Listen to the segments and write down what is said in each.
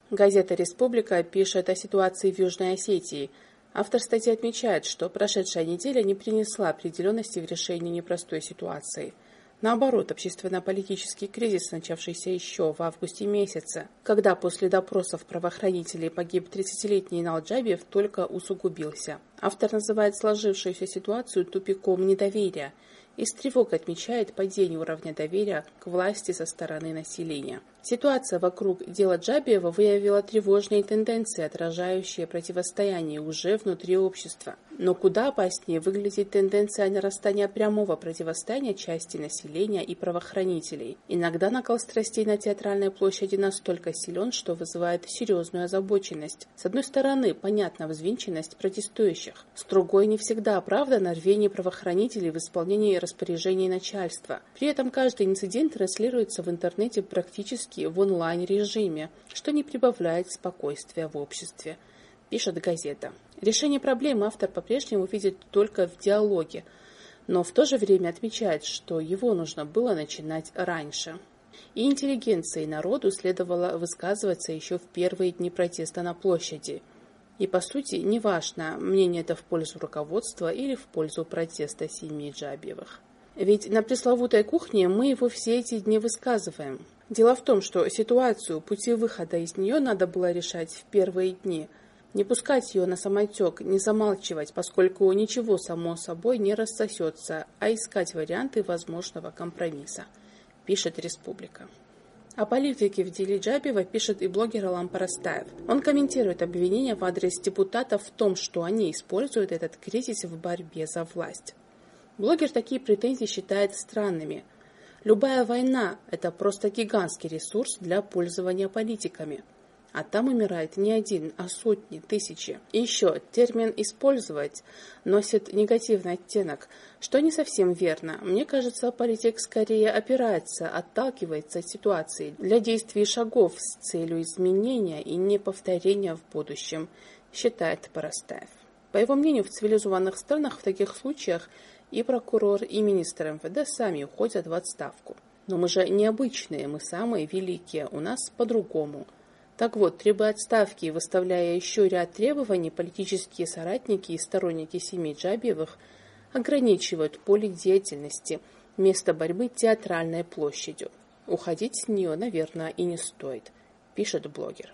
Газета «Республика» пишет о ситуации в Южной Осетии. Автор статьи отмечает, что прошедшая неделя не принесла определенности в решении непростой ситуации. Наоборот, общественно-политический кризис, начавшийся еще в августе месяце, когда после допросов правоохранителей погиб 30-летний Инал Джабиев, только усугубился. Автор называет сложившуюся ситуацию тупиком недоверия и с тревогой отмечает падение уровня доверия к власти со стороны населения. Ситуация вокруг дела Джабиева выявила тревожные тенденции, отражающие противостояние уже внутри общества. Но куда опаснее выглядит тенденция нарастания прямого противостояния части населения и правоохранителей. Иногда накал страстей на Театральной площади настолько силен, что вызывает серьезную озабоченность. С одной стороны, понятна взвинченность протестующих. С другой, не всегда оправдано рвение правоохранителей в исполнении распоряжений начальства. При этом каждый инцидент транслируется в интернете практически в онлайн-режиме, что не прибавляет спокойствия в обществе, пишет газета. Решение проблемы автор по-прежнему видит только в диалоге, но в то же время отмечает, что его нужно было начинать раньше. И интеллигенции, и народу следовало высказываться еще в первые дни протеста на площади. И, по сути, неважно, мнение это в пользу руководства или в пользу протеста семьи Джабиевых. Ведь на пресловутой кухне мы его все эти дни высказываем. Дело в том, что ситуацию, пути выхода из нее надо было решать в первые дни. Не пускать ее на самотек, не замалчивать, поскольку ничего само собой не рассосется, а искать варианты возможного компромисса, пишет «Республика». О политике в деле Джабиева пишет и блогер Алам Парастаев. Он комментирует обвинения в адрес депутатов в том, что они используют этот кризис в борьбе за власть. Блогер такие претензии считает странными. Любая война – это просто гигантский ресурс для пользования политиками. А там умирает не один, а сотни, тысячи. И еще термин «использовать» носит негативный оттенок, что не совсем верно. Мне кажется, политик скорее опирается, отталкивается от ситуации для действий и шагов с целью изменения и неповторения в будущем, считает Парастаев. По его мнению, в цивилизованных странах в таких случаях и прокурор, и министр МВД сами уходят в отставку. Но мы же необычные, мы самые великие, у нас по-другому. Так вот, требуя отставки и выставляя еще ряд требований, политические соратники и сторонники семьи Джабиевых ограничивают поле деятельности, место борьбы Театральной площадью. Уходить с нее, наверное, и не стоит, пишет блогер.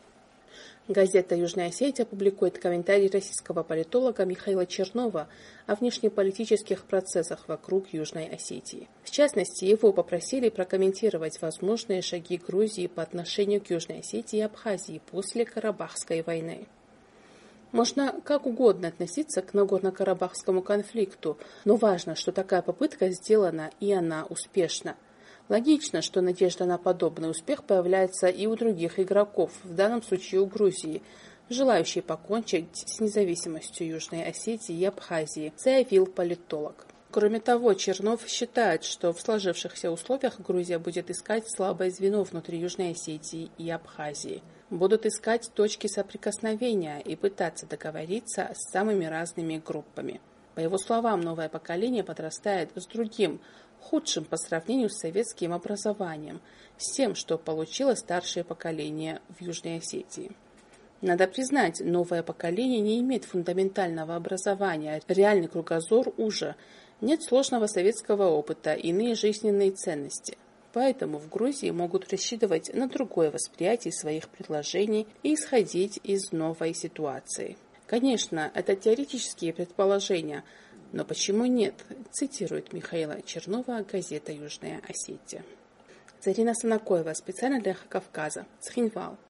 Газета «Южная Осетия» публикует комментарий российского политолога Михаила Чернова о внешнеполитических процессах вокруг Южной Осетии. В частности, его попросили прокомментировать возможные шаги Грузии по отношению к Южной Осетии и Абхазии после Карабахской войны. Можно как угодно относиться к Нагорно-Карабахскому конфликту, но важно, что такая попытка сделана и она успешна. Логично, что надежда на подобный успех появляется и у других игроков, в данном случае у Грузии, желающей покончить с независимостью Южной Осетии и Абхазии, заявил политолог. Кроме того, Чернов считает, что в сложившихся условиях Грузия будет искать слабое звено внутри Южной Осетии и Абхазии. Будут искать точки соприкосновения и пытаться договориться с самыми разными группами. По его словам, новое поколение подрастает с другим, худшим по сравнению с советским образованием, с тем, что получило старшее поколение в Южной Осетии. Надо признать, новое поколение не имеет фундаментального образования, реальный кругозор уже, нет сложного советского опыта, иные жизненные ценности. Поэтому в Грузии могут рассчитывать на другое восприятие своих предложений и исходить из новой ситуации. Конечно, это теоретические предположения, но почему нет, цитирует Михаила Чернова газета «Южная Осетия». Зарина Санакоева, специально для Кавказа, Цхинвал.